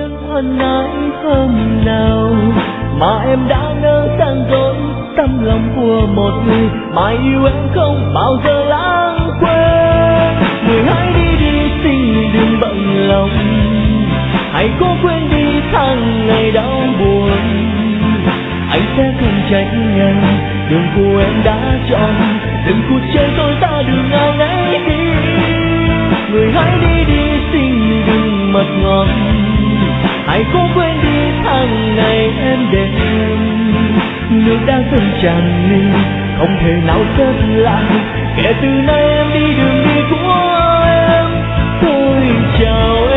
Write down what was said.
quên ân ái hôm nào mà em đã nỡ gian dối tấm lòng của một người mà yêu em không bao giờ lãng quên. Người hãy đi đi, xin người đừng bận lòng, hãy cố quên đi tháng ngày đau buồn. Anh sẽ không trách em đường của em đã chọn, đừng cút trên tôi ta đường ai nấy đi. Người hãy đi đi, xin người đừng mật ngọt, hãy cố quên đi tháng ngày em đêm. Nước đã dâng tràn ly không thể nào xếp lại, kể từ nay em đi đường đi của em. Tôi chào